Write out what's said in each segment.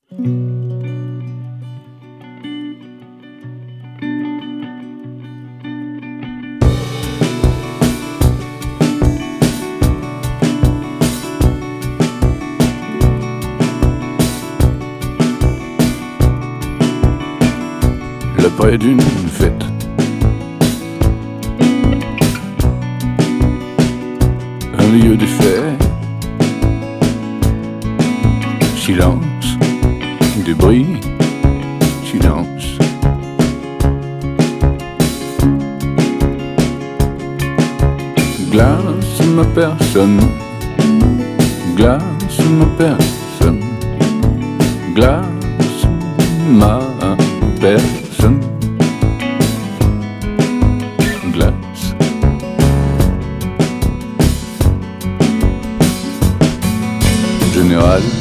L'après d'une fête, un lieu de fête, silence, du bruit, silence. Glace ma personne, glace ma personne, glace ma personne, glace. Général,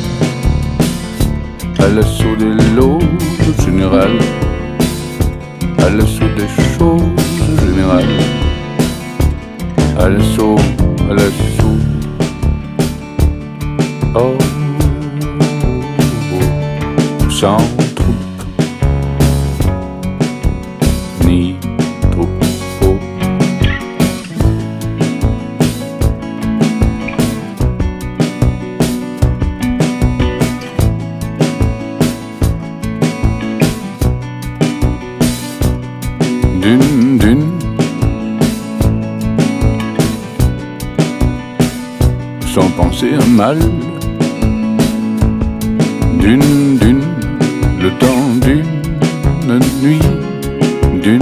à l'assaut des lots, général, à l'assaut des choses, général, à l'assaut, oh, sans troupe, ni troupeau. D'une, sans penser à mal, d'une, le temps d'une nuit, d'une,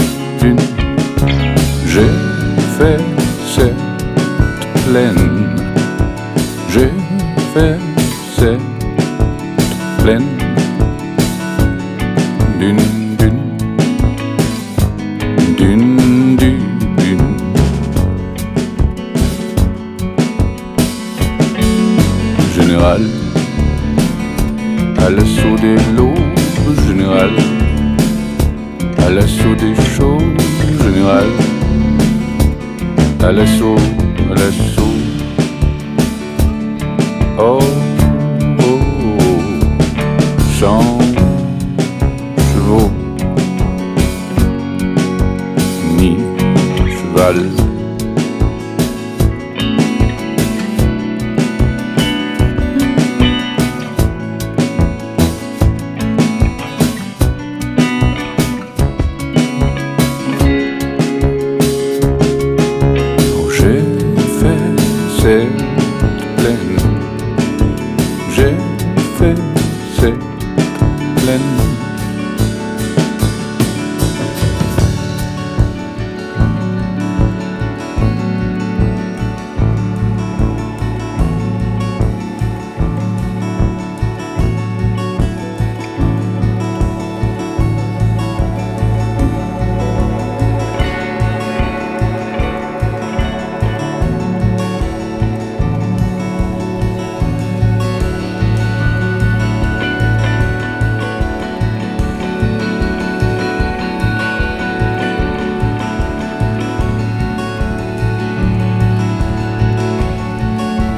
j'ai fait cette plaine, j'ai fait cette plaine, d'une, général, à l'assaut des lots, général, à l'assaut des choses, général, à l'assaut, oh, oh, oh, sans chevaux, ni cheval. Cette plaine, j'ai fait cette plaine.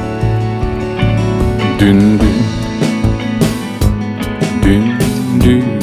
D'une,